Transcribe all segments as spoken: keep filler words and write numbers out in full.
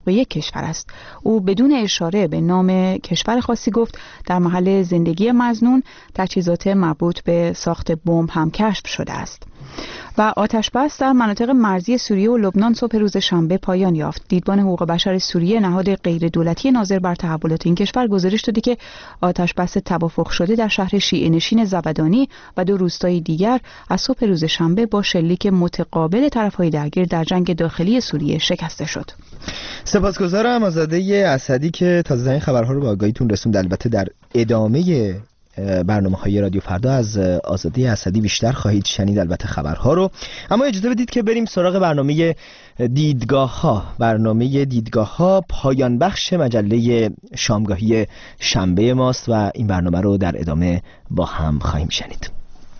یک کشور است. او بدون اشاره به نام کشور خاصی گفت در محل زندگی مظنون تجهیزات مربوط به ساخت بمب هم کشف شده است. و آتش بس در مناطق مرزی سوریه و لبنان صبح روز شنبه پایان یافت. دیدبان حقوق بشر سوریه، نهاد غیر دولتی ناظر بر تحولات این کشور، گزارش داده که آتش بس توافق شده در شهر شیعه نشین زودانی و دو روستای دیگر از صبح روز شنبه با شلیک متقابل طرف‌های درگیر در جنگ داخلی سوریه شکسته شد. سپاسگزارم آزاده اسدی که تازه‌ترین خبرها رو به آگاهیتون رسوند. البته در ادامه برنامه‌های رادیو فردا از آزاده اسدی بیشتر خواهید شنید البته خبرها رو. اما اجازه بدید که بریم سراغ برنامه دیدگاه‌ها. برنامه دیدگاه‌ها پایان بخش مجله شامگاهی شنبه ماست و این برنامه رو در ادامه با هم خواهیم شنید.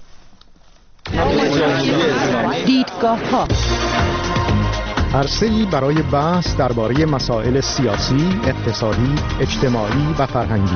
دیدگاه‌ها عرصه‌ای برای بحث درباره مسائل سیاسی، اقتصادی، اجتماعی و فرهنگی.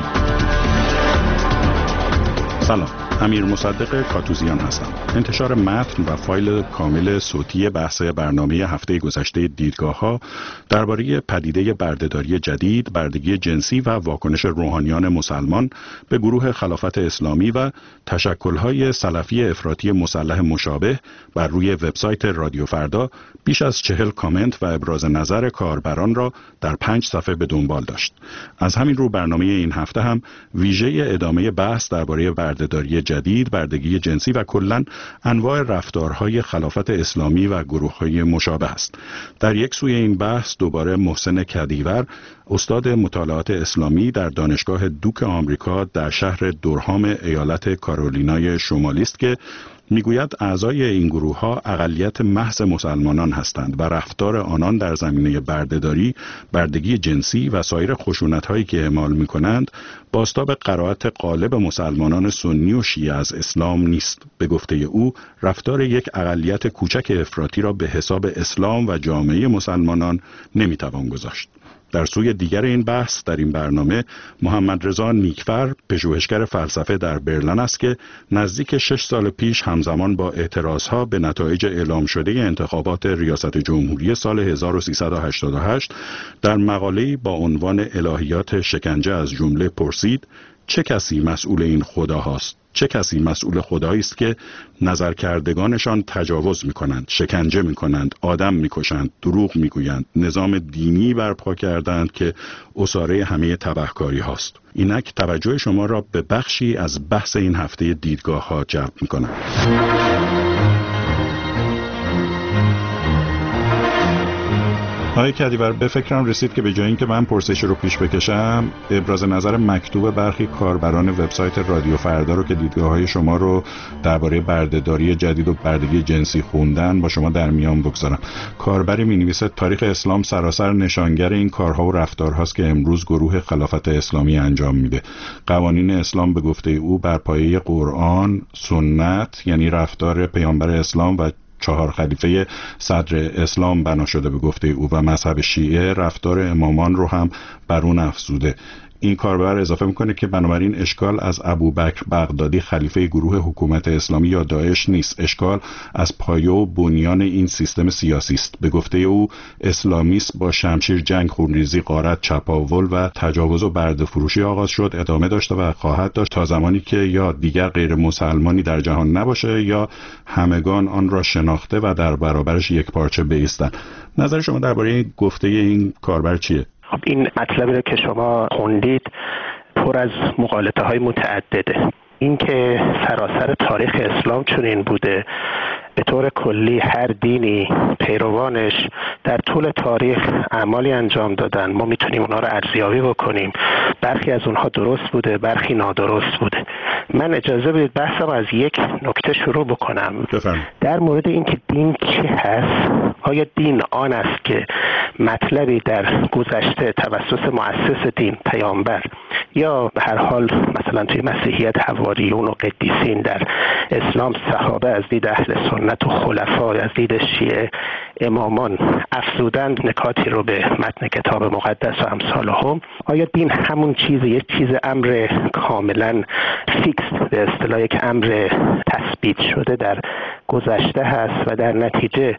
سلام، امیر مصدق کاتوزیان هستم. انتشار متن و فایل کامل صوتی بحث برنامه هفته گذشته دیدگاه‌ها درباره پدیده بردهداری جدید، بردگی جنسی و واکنش روحانیان مسلمان به گروه خلافت اسلامی و تشکل‌های سلفی افراطی مسلح مشابه بر روی وبسایت رادیو فردا بیش از چهل کامنت و ابراز نظر کاربران را در پنج صفحه به دنبال داشت. از همین رو برنامه این هفته هم ویژه ادامه بحث درباره بردهداری جدید، بردگی جنسی و کلاً انواع رفتارهای خلافت اسلامی و گروه‌های مشابه است. در یک سوی این بحث دوباره محسن کدیور، استاد مطالعات اسلامی در دانشگاه دوک آمریکا در شهر دورهام ایالت کارولینای شمالی است که میگوید اعضای این گروه ها اقلیت محض مسلمانان هستند و رفتار آنان در زمینه بردهداری، بردگی جنسی و سایر خشونت هایی که اعمال می کنند بازتاب قرائت غالب مسلمانان سنی و شیعه از اسلام نیست. به گفته او رفتار یک اقلیت کوچک افراطی را به حساب اسلام و جامعه مسلمانان نمی توان گذاشت. در سوی دیگر این بحث در این برنامه محمد رضا نیکفر، پژوهشگر فلسفه در برلین است که نزدیک شش سال پیش همزمان با اعتراضها به نتایج اعلام شده انتخابات ریاست جمهوری سال هزار و سیصد و هشتاد و هشت در مقاله‌ای با عنوان الهیات شکنجه از جمله پرسید: چه کسی مسئول این خدا هاست؟ چه کسی مسئول خدایی است که نظرکردگانشان تجاوز می‌کنند، شکنجه می‌کنند، آدم می‌کشند، دروغ می‌گویند، نظام دینی برپا کردند که اساره همه تبهکاری هاست. اینک توجه شما را به بخشی از بحث این هفته دیدگاه‌ها جلب می‌کنم. آقای کدیور، به فکرم رسید که به جای اینکه من پرسش رو پیش بکشم، ابراز نظر مکتوب برخی کاربران وبسایت رادیو فردا رو که دیدگاه‌های شما رو درباره بردهداری جدید و بردگی جنسی خوندن با شما در میان بگذارم. کاربری می‌نویسه تاریخ اسلام سراسر نشانگر این کارها و رفتارهاست که امروز گروه خلافت اسلامی انجام میده. قوانین اسلام به گفته او بر پایه قرآن، سنت یعنی رفتار پیامبر اسلام و چهار خلیفه صدر اسلام بنا شده به گفته او و مذهب شیعه رفتار امامان رو هم بر اون افزوده. این کاربر اضافه میکنه که بنابراین اشکال از ابوبکر بغدادی خلیفه گروه حکومت اسلامی یا داعش نیست، اشکال از پایه و بنیان این سیستم سیاسی است. به گفته او اسلامیسم با شمشیر، جنگ، خونریزی، غارت، چپاول و تجاوز و برده‌فروشی آغاز شد، ادامه داشته و خواهد داشت تا زمانی که یا دیگر غیر مسلمانی در جهان نباشه یا همگان آن را شناخته و در برابرش یک پارچه بایستند. نظر شما درباره این گفته این کاربر چیه؟ خب این مطلبی رو که شما خوندید پر از مغالطه های متعدده. این که سراسر تاریخ اسلام چنین بوده، به طور کلی هر دینی پیروانش در طول تاریخ اعمالی انجام دادن، ما میتونیم اونا رو ارزیابی بکنیم، برخی از اونها درست بوده، برخی نادرست بوده. من اجازه بدید بحثم از یک نکته شروع بکنم بفرم. در مورد اینکه دین چی هست. آیا دین آن است که مطلبی در گذشته توسط مؤسس دین پیامبر یا به هر حال مثلا توی مسیحیت حواریون و قدیسین، در اسلام صحابه از دید اهل سنت و خلفا از دید شیعه امامان افزودند نکاتی رو به متن کتاب مقدس و امثال هم؟ آیا دین همون چیز، یک چیز امر کاملا فیکس به اصطلاح یک امر تثبیت شده در گذشته هست و در نتیجه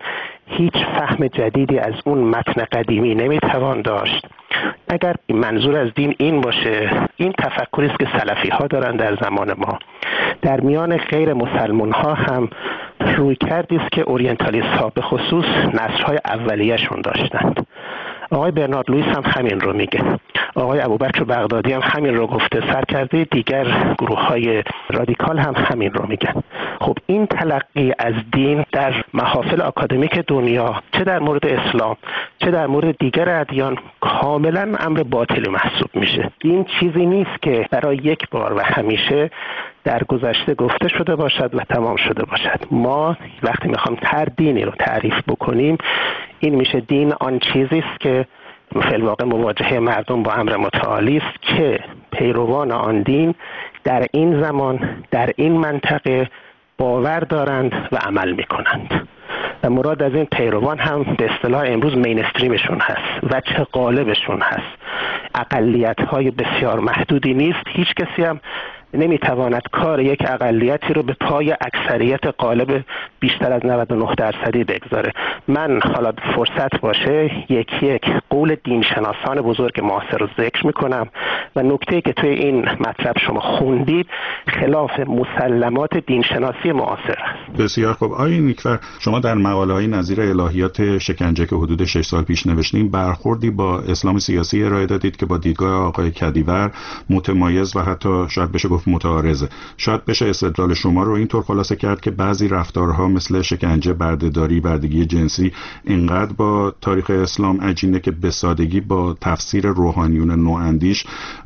هیچ فهم جدیدی از اون متن قدیمی نمیتوان داشت. اگر منظور از دین این باشه، این تفکری است که سلفی ها دارن در زمان ما، در میان غیر مسلمان ها هم روی کردی است که اورینتالیست ها به خصوص نسل‌های اولیه‌شون داشتند. آقای برنارد لوئیس هم همین رو میگه، آقای ابوبکر بغدادی هم همین رو گفته، سرکرده دیگر گروه‌های رادیکال هم همین رو میگن. خب این تلقی از دین در محافل آکادمیک دنیا، چه در مورد اسلام چه در مورد دیگر ادیان، کاملا امر باطلی محسوب میشه. این چیزی نیست که برای یک بار و همیشه در گذشته گفته شده باشد و تمام شده باشد. ما وقتی میخوام هر دینی رو تعریف بکنیم، این میشه دین آن چیزی است که فی الواقع مواجهه مردم با امر متعالی است که پیروان آن دین در این زمان در این منطقه باور دارند و عمل میکنند. و مراد از این پیروان هم به اصطلاح امروز مینستریمشون هست و چه قالبشون هست. اقلیت‌های بسیار محدودی نیست. هیچ کسی هم نمیتواند کار یک اقلیتی رو به پای اکثریت غالب بیشتر از نود و نه درصدی بگذاره. من حالا فرصت باشه یکی یک قول دینشناسان بزرگ معاصر رو ذکر میکنم و نکته‌ای که توی این مطلب شما خوندید خلاف مسلمات دینشناسی معاصر است. بسیار خوب. آقای نیکفر، شما در مقاله‌های نظیر الهیات شکنجه که حدود شش سال پیش نوشتین برخوردی با اسلام سیاسی ارائه دادید که با دیدگاه آقای کدیور متمایز و حتی شاید بشه گفت متعارضه. شاید بشه استدلال شما رو اینطور خلاصه کرد که بعضی رفتارها مثل شکنجه، بردهداری، بردگی جنسی اینقدر با تاریخ اسلام عجینه که به سادگی با تفسیر روحانیون نواندیش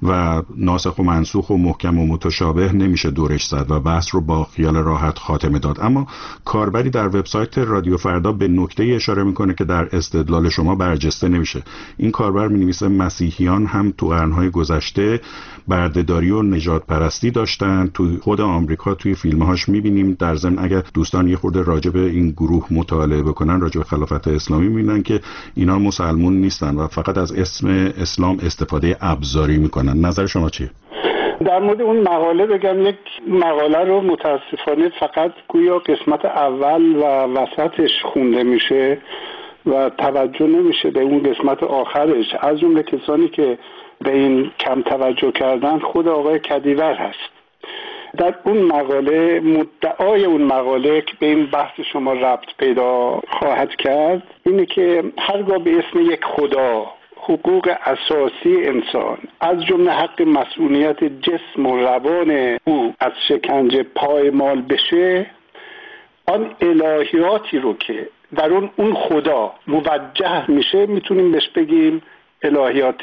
و ناسخ و منسوخ و محکم و متشابه نمیشه دورش زد و بحث رو با خیال راحت خاتمه داد. اما کاربری در وبسایت رادیو فردا به نکته اشاره میکنه که در استدلال شما برجسته نمیشه. این کاربر مینویسه مسیحیان هم تو قرنهای گذشته بردهداری و نژاد پرستی داشتن. تو خود آمریکا توی فیلمهاش میبینیم. در ضمن اگر دوستان یه خورده راجع به این گروه مطالعه بکنن، راجع به خلافت اسلامی میبینن که اینا مسلمون نیستن و فقط از اسم اسلام استفاده ابزاری میکنن. نظر شما چیه؟ در مورد اون مقاله بگم، یک مقاله رو متاسفانه فقط گویا قسمت اول و وسطش خونده میشه و توجه نمیشه به اون قسمت آخرش. از جمله کسانی که به این کم توجه کردن خود آقای کدیور هست. در اون مقاله مدعای اون مقاله که به این بحث شما ربط پیدا خواهد کرد اینه که هرگاه به اسم یک خدا حقوق اساسی انسان از جمله حق مسئولیت جسم و روان او از شکنجه پایمال بشه، آن الهیاتی رو که در اون اون خدا موجه میشه میتونیم بهش بگیم الهیات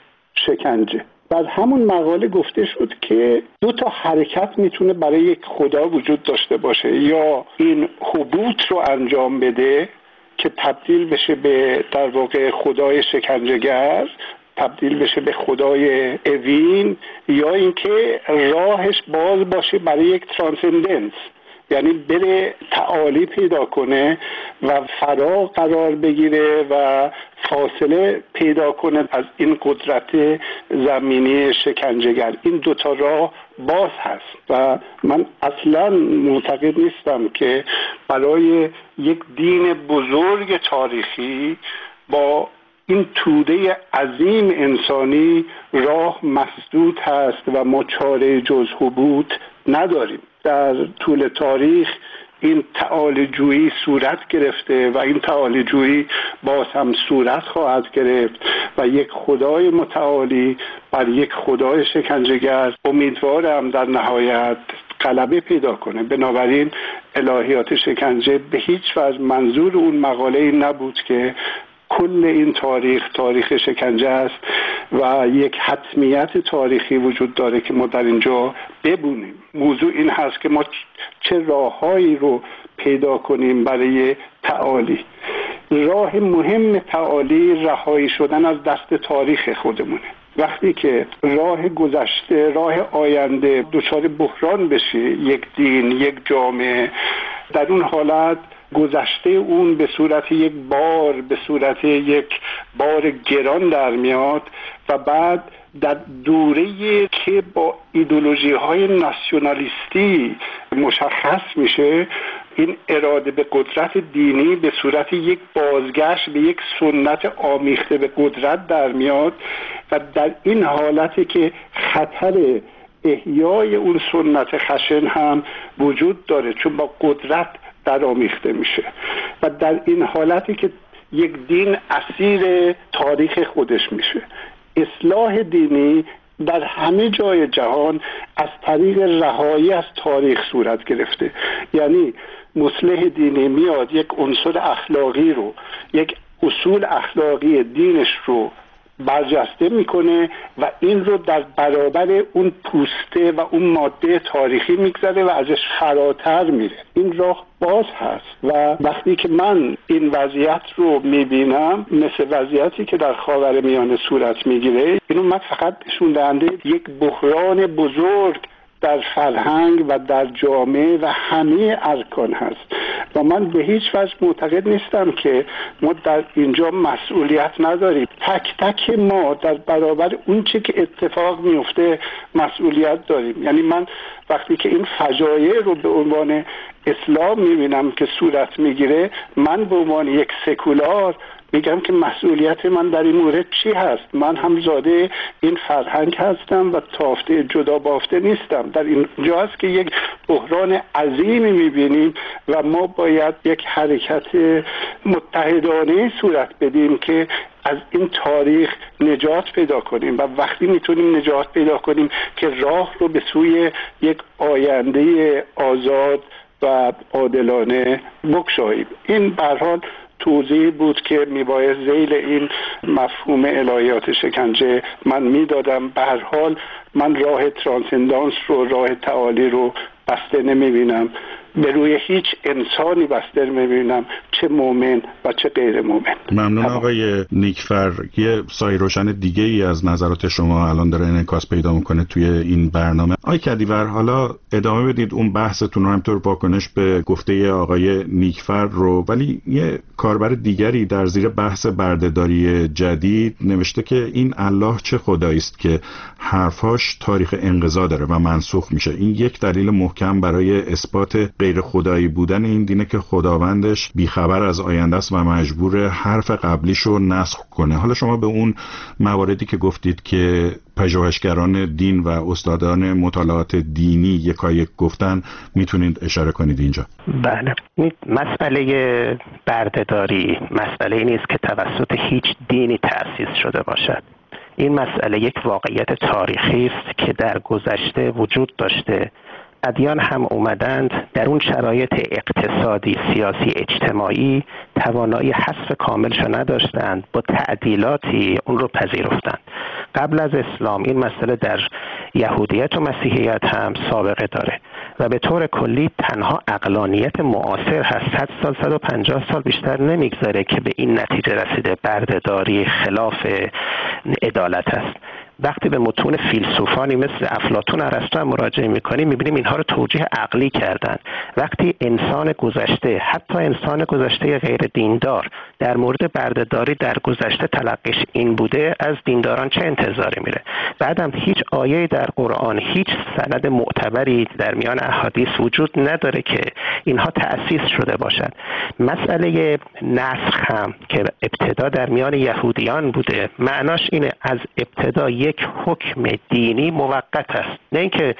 شکنجه. بعد همون مقاله گفته شد که دو تا حرکت میتونه برای یک خدا وجود داشته باشه، یا این حبوط رو انجام بده که تبدیل بشه به در واقع خدای شکنجهگر، تبدیل بشه به خدای اوین، یا اینکه راهش باز باشه برای یک ترانسندنس، یعنی بره تعالی پیدا کنه و فرا قرار بگیره و فاصله پیدا کنه از این قدرت زمینی شکنجهگر. این دوتا راه باز هست و من اصلا معتقد نیستم که برای یک دین بزرگ تاریخی با این توده عظیم انسانی راه مسدود هست و ما چاره جز حبوط نداریم. در طول تاریخ این تعالی جویی صورت گرفته و این تعالی جویی باز هم صورت خواهد گرفت و یک خدای متعالی بر یک خدای شکنجهگر امیدوارم در نهایت غلبه پیدا کنه. بنابراین الهیات شکنجه به هیچ وجه منظور اون مقاله این نبود که کل این تاریخ تاریخ شکنجه است و یک حتمیت تاریخی وجود داره که ما در اینجا ببونیم. موضوع این هست که ما چه راههایی رو پیدا کنیم برای تعالی. راه مهم تعالی رهایی شدن از دست تاریخ خودمونه. وقتی که راه گذشته، راه آینده دچار بحران بشه یک دین، یک جامعه، در اون حالت گذشته اون به صورت یک بار، به صورت یک بار گران در میاد و بعد در دوره‌ای که با ایدئولوژی های ناسیونالیستی مشخص میشه این اراده به قدرت دینی به صورت یک بازگشت به یک سنت آمیخته به قدرت در میاد و در این حالتی که خطر احیای اون سنت خشن هم وجود داره، چون با قدرت در آمیخته میشه و در این حالتی که یک دین اسیر تاریخ خودش میشه. اصلاح دینی در همه جای جهان از طریق رهایی از تاریخ صورت گرفته، یعنی مصلح دینی میاد یک عنصر اخلاقی رو، یک اصول اخلاقی دینش رو برجسته میکنه و این رو در برابر اون پوسته و اون ماده تاریخی میگذاره و ازش فراتر میره. این راه باز هست و وقتی که من این وضعیت رو میبینم مثل وضعیتی که در خاورمیانه صورت میگیره، اینو من فقط نشون دهنده یک بحران بزرگ در فرهنگ و در جامعه و همه ارکان هست و من به هیچ وجه معتقد نیستم که ما در اینجا مسئولیت نداریم. تک تک ما در برابر اون چی که اتفاق میفته مسئولیت داریم. یعنی من وقتی که این فجایع رو به عنوان اسلام میبینم که صورت میگیره، من به عنوان یک سکولار میگم که مسئولیت من در این مورد چی هست. من هم زاده این فرهنگ هستم و تافته جدا بافته نیستم. در اینجا هست که یک بحران عظیمی میبینیم و ما باید یک حرکت متحدانه صورت بدیم که از این تاریخ نجات پیدا کنیم و وقتی میتونیم نجات پیدا کنیم که راه رو به سوی یک آینده آزاد و عادلانه بگشاییم. این به هر حال توضیح بود که میباید ذیل این مفهوم الهیات شکنجه من میدادم. به هر حال من راه ترانسندانس رو، راه تعالی رو بسته نمیبینم، به روی هیچ انسانی بسته نمیبینم، چه مؤمن و چه غیر مؤمن. ممنون آقای نیکفر. یه سایه روشن دیگه ای از نظرات شما الان داره انعکاس پیدا میکنه توی این برنامه. آقای کدیور، حالا ادامه بدید اون بحثتون رو، همطور واکنش به گفته آقای نیکفر رو، ولی یه کاربر دیگری در زیر بحث بردهداری جدید نوشته که این الله چه خدایی است که حرفاش تاریخ انقضا داره و منسوخ میشه. این یک دلیل محکم برای اثبات غیر خدایی بودن این دینه که خداوندش بیخبر از آینده است و مجبور حرف قبلیش رو نسخ کنه. حالا شما به اون مواردی که گفتید که پژوهشگران دین و استادان مطالعات دینی یکایک گفتن میتونید اشاره کنید اینجا؟ بله، مسئله بردهداری مسئله نیست که توسط هیچ دینی تأسیس شده باشد. این مسئله یک واقعیت تاریخی است که در گذشته وجود داشته. ادیان هم اومدند در اون شرایط اقتصادی، سیاسی، اجتماعی توانایی حذف کاملش نداشتند، با تعدیلاتی اون رو پذیرفتند. قبل از اسلام این مسئله در یهودیت و مسیحیت هم سابقه داره و به طور کلی تنها عقلانیت معاصر هست. صد سال، صد و پنجاه سال بیشتر نمیگذاره که به این نتیجه رسیده بردهداری خلاف عدالت است. وقتی به متون فیلسوفانی مثل افلاطون، ارسطو هم مراجعه میکنیم میبینیم اینها رو توجیه عقلی کردن. وقتی انسان گذشته، حتی انسان گذشته غیر دیندار، در مورد بردهداری در گذشته تلقیش این بوده، از دینداران چه انتظاری میره؟ بعدم هیچ آیه در قرآن، هیچ سند معتبری در میان احادیث وجود نداره که اینها تأسیس شده باشد. مسئله نسخ هم که ابتدا در میان یهودیان بوده، معناش اینه از ابتدا یک حکم دینی موقت است، نه اینکه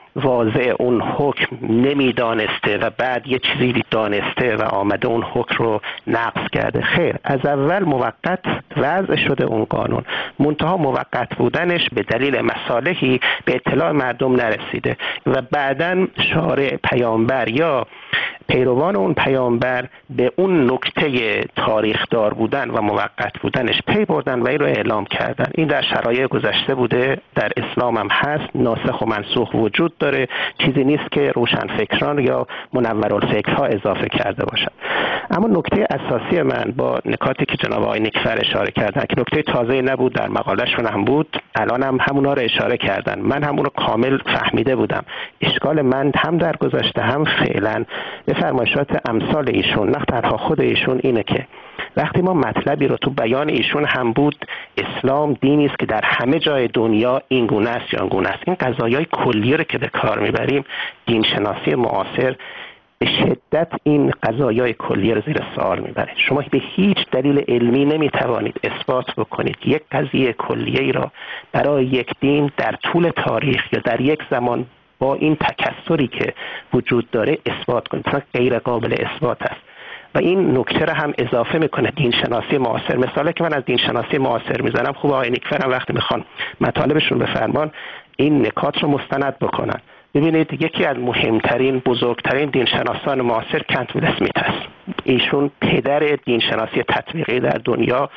واضع اون حکم نمیدانسته و بعد یه چیزی دانسته و آمده اون حکم رو نقض کرده. خیر، از اول موقت وضع شده اون قانون، منتها موقت بودنش به دلیل مصالحی به اطلاع مردم نرسیده و بعداً شارع، پیامبر یا پیروان اون پیامبر به اون نکته تاریخ دار بودن و موقت بودنش پی بردن و این رو اعلام کردن. این در شرایع گذشته بوده، در اسلام هم هست، ناسخ و منسوخ وجود داره، چیزی نیست که روشنفکران یا منورالفکرها اضافه کرده باشن. اما نکته اساسی من با نکاتی که جناب آقای نیکفر اشاره کردن که نکته تازه نبود، در مقالهشون هم بود، الان هم همونا رو اشاره کردن، من همون رو کامل فهمیده بودم. اشکال من هم در گذشته هم فعلا به فرمایشات امثال ایشون، نه تنها خود ایشون، اینه که وقتی ما مطلبی رو تو بیان ایشون هم بود، اسلام دینی است که در همه جای دنیا این گونه است یا اون گونه است، این قضایای کلی رو که به کار میبریم، دین شناسی معاصر به شدت این قضایای کلیه رو زیر سوال میبره. شما به هیچ دلیل علمی نمیتوانید اثبات بکنید یک قضیه کلیه‌ای را برای یک دین در طول تاریخ یا در یک زمان با این تکثری که وجود داره اثبات کنید. مثلا غیر قابل اثبات است. و این نکته را هم اضافه میکنه دین شناسی معاصر. مثالی که من از دین شناسی معاصر میزنم، خوب آقای نیکفر هم وقتی میخوان مطالبشون بفرمان این نکات رو مستند بکنن. ببینید یکی از مهمترین بزرگترین دینشناسان معاصر کنت ویل اسمیت است. ایشون پدر دینشناسی تطبیقی در دنیا،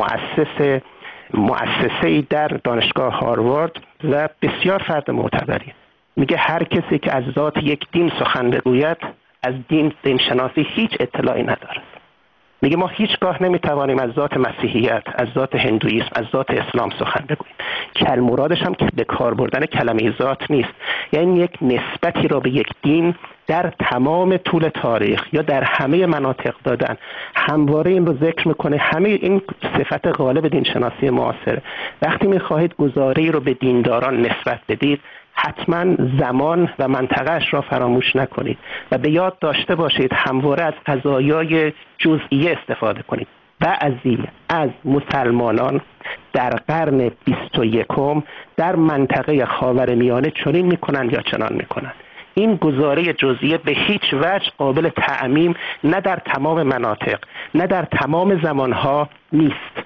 مؤسس مؤسسه‌ای در دانشگاه هاروارد و بسیار فرد معتبری. میگه هر کسی که از ذات یک دین سخن بگوید از دین دینشناسی هیچ اطلاعی ندارد. میگه ما هیچگاه نمیتوانیم از ذات مسیحیت، از ذات هندویسم، از ذات اسلام سخن بگوییم. کل مرادش هم که به کار بردن کلمه ذات نیست، یعنی یک نسبتی را به یک دین در تمام طول تاریخ یا در همه مناطق دادن. همواره این رو ذکر میکنه. همه این صفت غالب دینشناسی معاصر. وقتی میخواهید گزاره‌ای رو به دینداران نسبت بدید، حتما زمان و منطقهش را فراموش نکنید و به یاد داشته باشید همواره از قضایای جزئیه استفاده کنید. بعضی از مسلمانان در قرن بیست و یکم در منطقه خاورمیانه چنین میکنند یا چنان میکنند. این گزاره جزئیه به هیچ وجه قابل تعمیم نه در تمام مناطق نه در تمام زمانها نیست.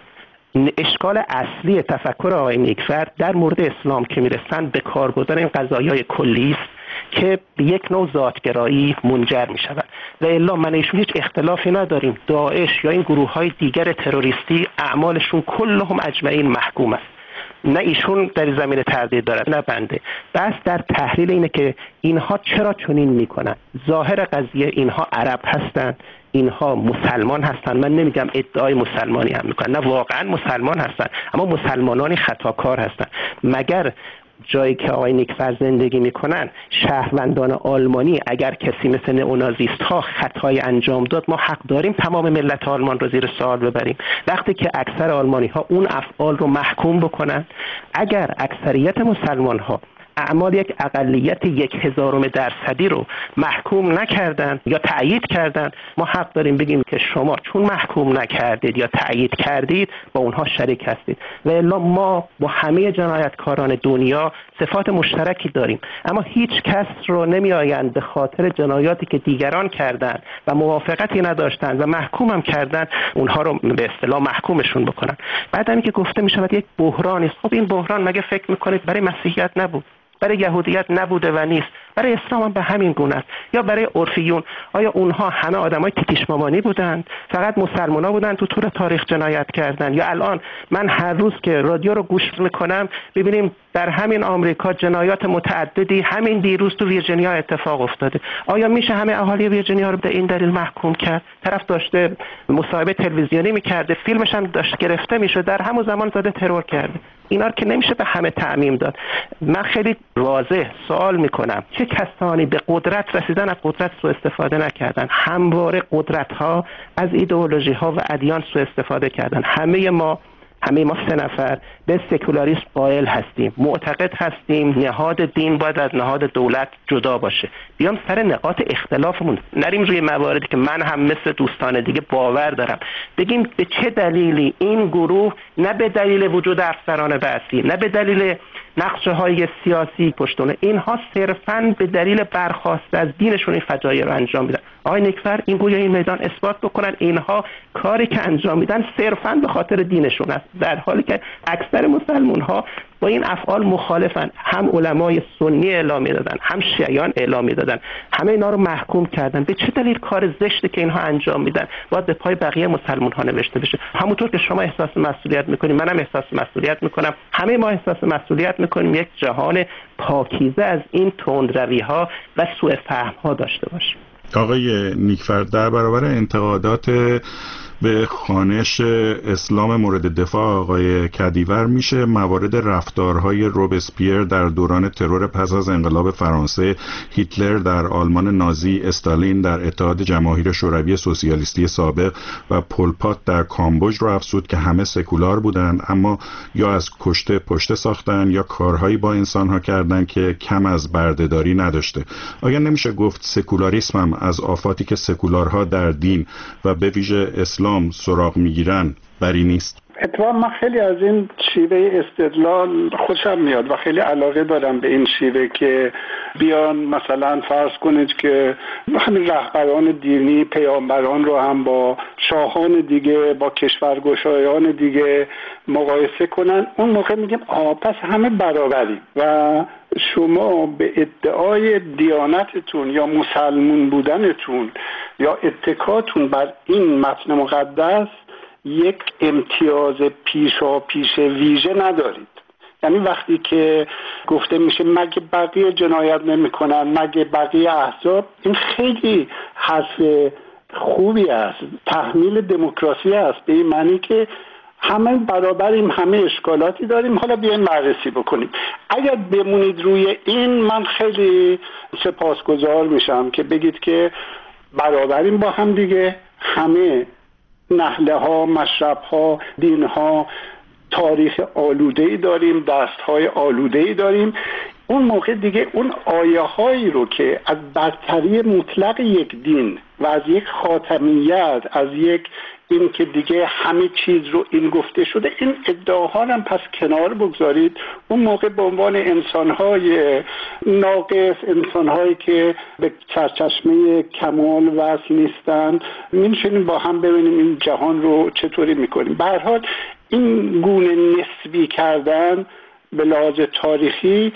اشکال اصلی تفکر آقای نیکفر در مورد اسلام که میرسن به کار بردن این قضایای کلی است که به یک نوع ذاتگرایی منجر می شود. و الا من ایشون هیچ اختلافی نداریم. داعش یا این گروه های دیگر تروریستی اعمالشون کلهم اجمعین محکوم است. نه ایشون در زمین تردید دارد نه بنده. بس در تحلیل اینه که اینها چرا چنین میکنن. ظاهر قضیه اینها عرب هستند، اینها مسلمان هستند. من نمیگم ادعای مسلمانی هم میکنن، نه واقعا مسلمان هستند، اما مسلمانانی خطاکار هستند. مگر جایی که آقای نیکفر زندگی میکنن شهروندان آلمانی اگر کسی مثل نئونازیست ها خطای انجام داد ما حق داریم تمام ملت آلمان رو زیر سوال ببریم؟ وقتی که اکثر آلمانی ها اون افعال رو محکوم بکنن، اگر اکثریت مسلمان ها اعمال یک اقلیت یک هزارم درصدی رو محکوم نکردن یا تأیید کردن، ما حق داریم بگیم که شما چون محکوم نکردید یا تأیید کردید با اونها شریک هستید. و الا ما با همه جنایتکاران دنیا صفات مشترکی داریم، اما هیچ کس رو نمی آیند به خاطر جنایاتی که دیگران کردن و موافقتی نداشتن و محکوم هم کردن اونها رو به اصطلاح محکومشون بکنن. بعد هم که گفته می شود یک بحرانی است. خب این بحران مگه فکر میکنید برای مسیحیت نبود؟ برای یهودیت نبوده و نیست؟ برای اسلام هم به همین گونه است. یا برای عرفیون، آیا اونها همه آدمای تیتیش مامانی بودند؟ فقط مسلمان‌ها بودند تو طول تاریخ جنایت کردن؟ یا الان من هر روز که رادیو رو گوش میکنم ببینیم در همین آمریکا جنایات متعددی همین دیروز تو ویرجینیا اتفاق افتاده. آیا میشه همه اهالی ویرجینیا رو به این دلیل محکوم کرد؟ طرف داشته مصاحبه تلویزیونی میکرده، فیلمش هم داشت گرفته میشه، در همون زمان زده ترور کرده. اینا که نمیشه به همه تعمیم داد. من خیلی واضح سوال میکنم چه کسانی به قدرت رسیدن از قدرت سوء استفاده نکردن؟ همواره قدرت ها از ایدئولوژی ها و ادیان سوء استفاده کردن. همه ما همه ما سه نفر به سکولاریسم قائل هستیم، معتقد هستیم نهاد دین باید از نهاد دولت جدا باشه. بیام سر نقاط اختلافمون نریم روی مواردی که من هم مثل دوستان دیگه باور دارم، بگیم به چه دلیلی این گروه، نه به دلیل وجود افسران بعثی، نه به دلیل نقشه های سیاسی پشتونه، اینها صرفاً به دلیل برخاست از دینشون این فجایع رو انجام میدن. آقای نیکفر این گویا این میدان اثبات بکنن اینها کاری که انجام میدن صرفاً به خاطر دینشون است، در حالی که اکثر مسلمان ها با این افعال مخالفن. هم علمای سنی اعلامیه دادن، هم شیعیان اعلامیه دادن، همه اینا رو محکوم کردن. به چه دلیل کار زشتی که اینها انجام میدن باید به پای بقیه مسلمان ها نوشته بشه؟ همونطور که شما احساس مسئولیت میکنید منم احساس مسئولیت میکنم، همه ما احساس مسئولیت میکنیم یک جهان پاکیزه از این تندروی ها و سوء فهم ها داشته باشیم. آقای نیکفر، در برابر انتقادات به خوانش اسلام مورد دفاع آقای کدیور میشه موارد رفتارهای روبسپیر در دوران ترور پس از انقلاب فرانسه، هیتلر در آلمان نازی، استالین در اتحاد جماهیر شوروی سوسیالیستی سابق و پل پات در کامبوج رو افزود که همه سکولار بودن اما یا از کشته پشته ساختن یا کارهایی با انسانها کردن که کم از بردهداری نداشته. آیا نمیشه گفت سکولاریسم هم از آفاتی که سکولارها در دین و به ویژه اسلام سراغ میگیرن بری نیست؟ اتفاقا من خیلی از این شیوه استدلال خوشم میاد و خیلی علاقه دارم به این شیوه که بیان مثلا فرض کنید که همین رهبران دینی پیامبران رو هم با شاهان دیگه با کشورگشایان دیگه مقایسه کنن. اون موقع میگیم آه پس همه برابری و شما به ادعای دیانتتون یا مسلمون بودنتون یا اتکاتون بر این متن مقدس یک امتیاز پیشا پیش ویژه ندارید. یعنی وقتی که گفته میشه مگه بقیه جنایت نمی کنن، مگه بقیه احزاب، این خیلی حرف خوبی است، تحمیل دموکراسی است، به این معنی که همه برابریم، همه اشکالاتی داریم، حالا بیاین بررسی بکنیم. اگر بمونید روی این من خیلی سپاسگزار میشم که بگید که برابریم با هم دیگه، همه نهله ها، مشرب ها، دین ها، تاریخ آلوده ای داریم، دست های آلوده ای داریم. اون موقع دیگه اون آیه هایی رو که از برتری مطلق یک دین و از یک خاتمیت، از یک این که دیگه همه چیز رو این گفته شده، این ادعاها هم پس کنار بگذارید. اون موقع به عنوان انسان‌های ناقص، انسان‌هایی که به سرچشمه کمال وصل نیستن، می‌شینیم با هم ببینیم این جهان رو چطوری می‌کنیم. به هر حال این گونه نسبی کردن به لحاظ تاریخی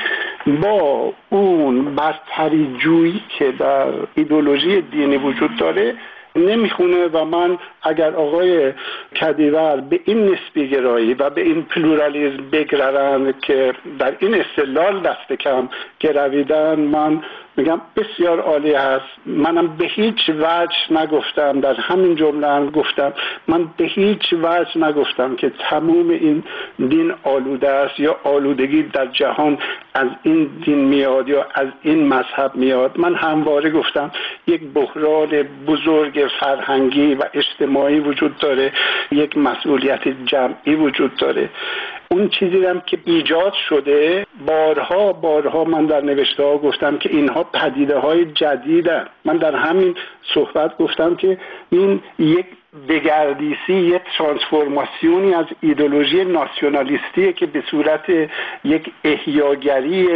با اون برتری جویی که در ایدئولوژی دینی وجود داره نمیخونه و من اگر آقای کدیور به این نسبی گرایی و به این پلورالیسم بگررن که در این استدلال دست کم گرویدن، من میگم بسیار عالی هست. منم به هیچ وجه نگفتم، در همین جمله هم گفتم، من به هیچ وجه نگفتم که تمام این دین آلوده است یا آلودگی در جهان از این دین میاد یا از این مذهب میاد. من همواره گفتم یک بحران بزرگ فرهنگی و اجتماعی وجود داره، یک مسئولیت جمعی وجود داره. اون چیزی هم که ایجاد شده، بارها بارها من در نوشته ها گفتم که اینها پدیده های جدیدن. من در همین صحبت گفتم که این یک دگردیسی، یک ترانسفورماسیونی از ایدئولوژی ناسیونالیستیه که به صورت یک احیاگری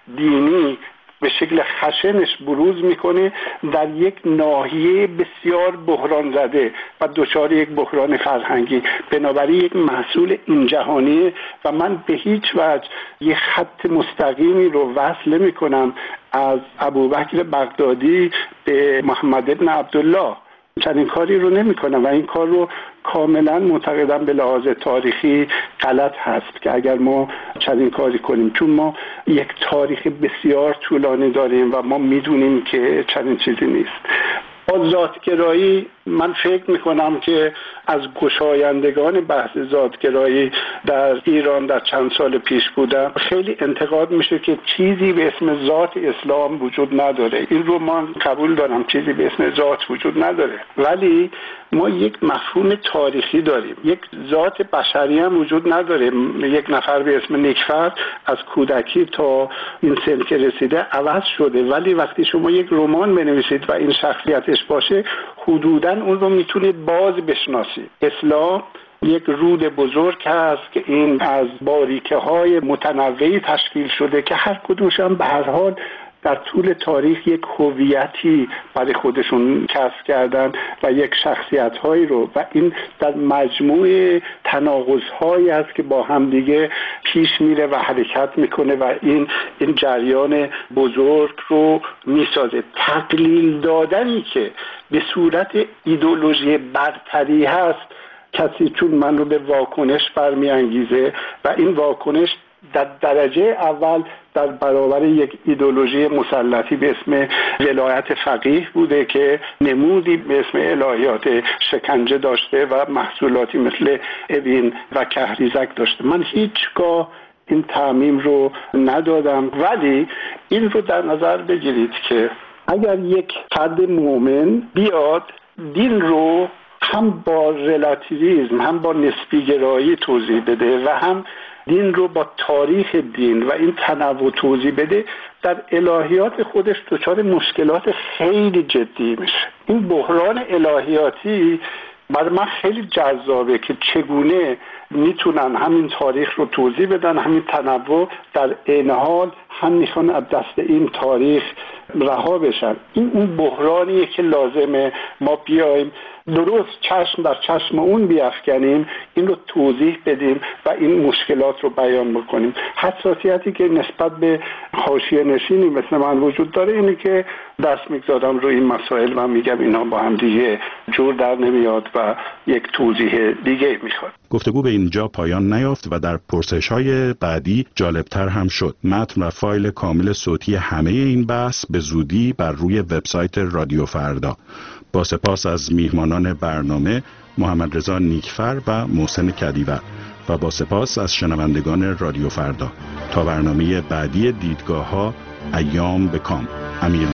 دینی به شکل خشنش بروز میکنه در یک ناحیه بسیار بحران زده و دچار یک بحران فرهنگی. بنابراین یک محصول این جهانیه و من به هیچ وجه یک خط مستقیمی رو وصل میکنم از ابوبکر بغدادی به محمد ابن عبدالله. چنین کاری رو نمی کنم و این کار رو کاملا معتقدم به لحاظ تاریخی غلط هست که اگر ما چنین کاری کنیم، چون ما یک تاریخ بسیار طولانی داریم و ما میدونیم که چنین چیزی نیست. با ذاتگرایی من فکر میکنم که از گشایندگان بحث ذاتگرایی در ایران در چند سال پیش بودم خیلی انتقاد میشه که چیزی به اسم ذات اسلام وجود نداره. این رو من قبول دارم، چیزی به اسم ذات وجود نداره، ولی ما یک مفهوم تاریخی داریم. یک ذات بشری هم وجود نداره. یک نفر به اسم نیکفر از کودکی تا این سن که رسیده عوض شده، ولی وقتی شما یک رمان بنویسید و این شخصیتش باشه، حدوداً اون رو میتونید باز بشناسید. اسلام یک رود بزرگ هست که این از باریکه های متنوعی تشکیل شده که هر کدومش هم به هر حال در طول تاریخ یک هویتی برای خودشون کسب کردن و یک شخصیت هایی رو، و این در مجموع تناقض هایی است که با هم دیگه پیش میره و حرکت میکنه و این این جریان بزرگ رو میسازه. تقلیل دادنی که به صورت ایدئولوژی برتری هست، کسی چون من رو به واکنش برمیانگیزه و این واکنش در درجه اول در برابر یک ایدئولوژی مسلطی به اسم ولایت فقیه بوده که نمودی به اسم الهیات شکنجه داشته و محصولاتی مثل اوین و کهریزک داشته. من هیچگاه این تعمیم رو ندادم، ولی این رو در نظر بگیرید که اگر یک فرد مؤمن بیاد دین رو هم با رلاتیویسم هم با نسبی گرایی توضیح بده و هم دین رو با تاریخ دین و این تنوع توضیح بده، در الهیات خودش دچار مشکلات خیلی جدی میشه. این بحران الهیاتی برای من خیلی جذابه که چگونه میتونن همین تاریخ رو توضیح بدن، همین تنوع، در عین حال هم میخوان از دست این تاریخ رها بشن. این اون بحرانیه که لازمه ما بیایم درست چشم در چشم اون بیافکنیم، این رو توضیح بدیم و این مشکلات رو بیان بکنیم. حساسیتی که نسبت به حاشیه نشینی مثل من وجود داره اینه که دست میگذارم روی این مسائل و میگم اینا با هم دیگه جور در نمیاد و یک توضیح دیگه میخواد. گفتگو به اینجا پایان نیافت و در پرسش‌های بعدی جالبتر هم شد. متن و فایل کامل صوتی همه این بحث به زودی بر روی وبسایت رادیو فردا. با سپاس از میهمانان برنامه محمد رضا نیکفر و محسن کدیور و با سپاس از شنوندگان رادیو فردا. تا برنامه بعدی دیدگاه‌ها، ایام به کام. امیر